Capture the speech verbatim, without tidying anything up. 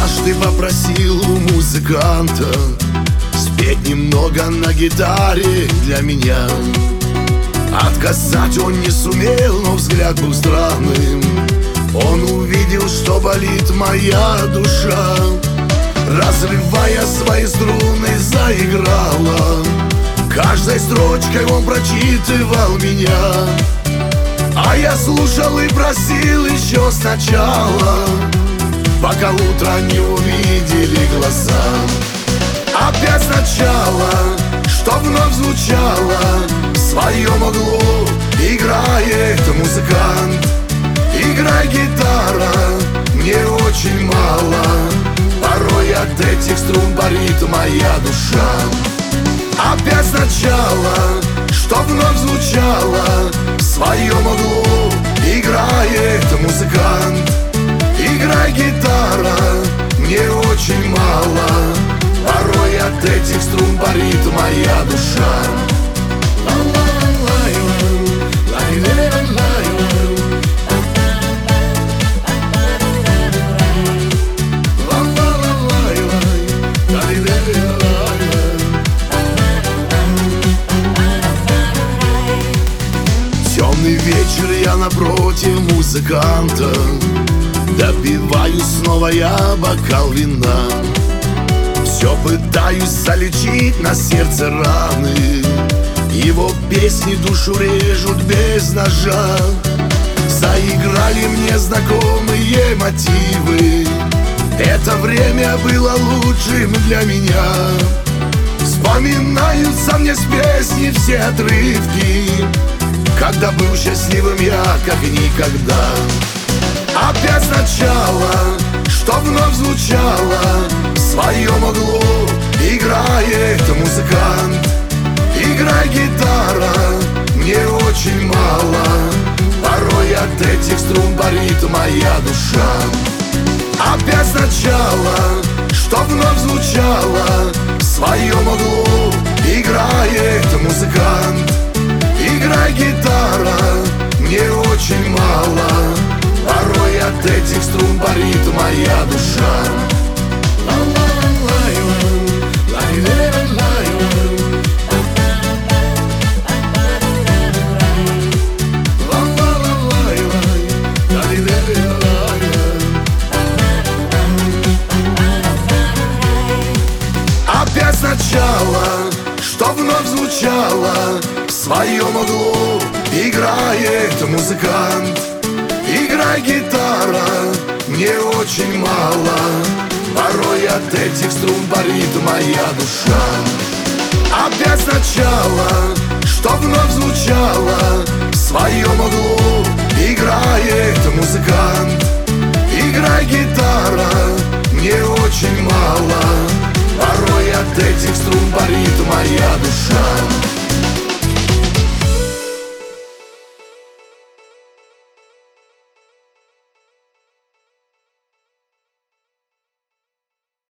однажды попросил у музыканта спеть немного на гитаре для меня. Отказать он не сумел, но взгляд был странным. Он увидел, что болит моя душа. Разрывая свои струны, заиграла. Каждой строчкой он прочитывал меня, а я слушал и просил еще сначала, пока утро не увидели глаза. Опять сначала, что вновь звучало в своем углу. Играет музыкант, играй гитара, мне очень мало. Порой от этих струн болит моя душа. Опять сначала, что вновь звучало в своем углу. Играет музыкант, играй гитара, мне очень мало. Порой от этих струн болит моя душа. Темный вечер, я напротив музыканта, допиваю снова я бокал вина. Все пытаюсь залечить на сердце раны. Его песни душу режут без ножа. Заиграли мне знакомые мотивы. Это время было лучшим для меня. Вспоминаются мне с песни все отрывки, когда был счастливым я как никогда. Опять сначала, что вновь звучало в своем углу. Играет музыкант, играй гитара, мне очень мало. Порой от этих струн болит моя душа. Опять сначала, что вновь звучало в своем углу. Играет музыкант, играй гитара, мне очень мало. Порой от этих струн болит моя душа. Опять сначала, что вновь звучало в своем углу. Играет музыкант, играй гитара, мне очень мало. Порой от этих струн болит моя душа. Опять сначала, что вновь звучало в своем углу. Играет музыкант, играй гитара, мне очень мало.